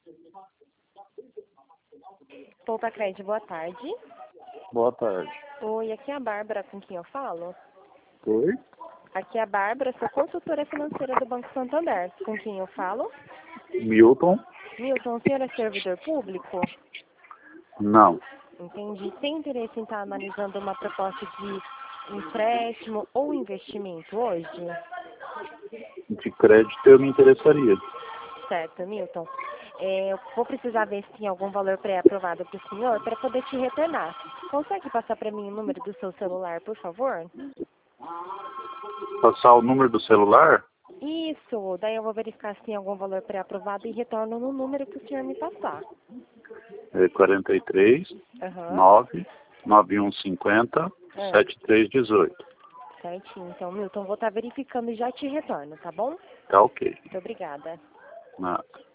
Poupa Crédito, boa tarde. Boa tarde. Oi, aqui é a Bárbara, com quem eu falo? Oi? Aqui é a Bárbara, sou consultora financeira do Banco Santander. Com quem eu falo? Milton? Milton, o senhor é servidor público? Não. Entendi. Tem interesse em estar analisando uma proposta de empréstimo ou investimento hoje? De crédito eu me interessaria. Certo, Milton. Eu vou precisar ver se tem algum valor pré-aprovado para o senhor para poder te retornar. Consegue passar para mim o número do seu celular, por favor? Passar o número do celular? Isso, daí eu vou verificar se tem algum valor pré-aprovado e retorno no número que o senhor me passar. É 43 Aham. 9 9150 7318. Certinho. Então, Milton, vou estar verificando e já te retorno, tá bom? Tá ok. Muito obrigada. Nada.